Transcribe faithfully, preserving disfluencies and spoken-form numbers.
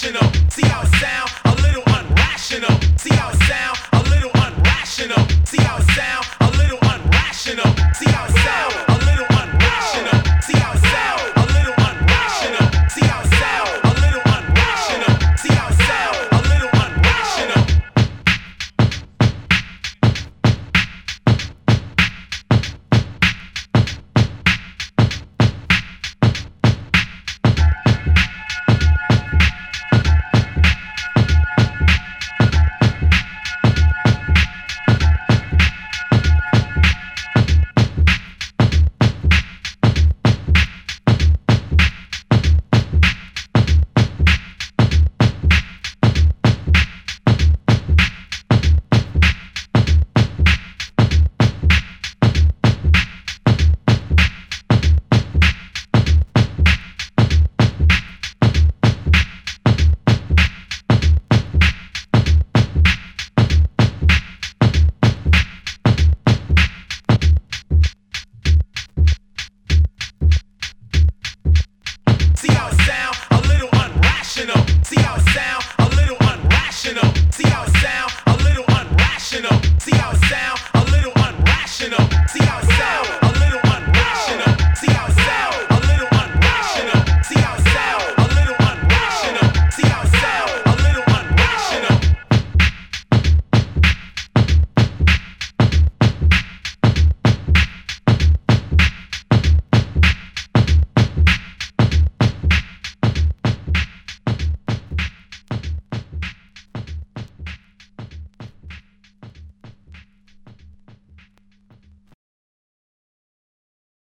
irrational. See how it sound? A little unrational. See how it sound? A little unrational. See how it sound? A little unrational. See how it sound? A little unrational. See how it sound? A little unrational. See how it sound? A little unrational. See how it sound? A little unrational. See how it sound? A little unrational. See how it sound? A little unrational. See how it sound? A little unrational. See how it sound? A little unrational. See how it sound?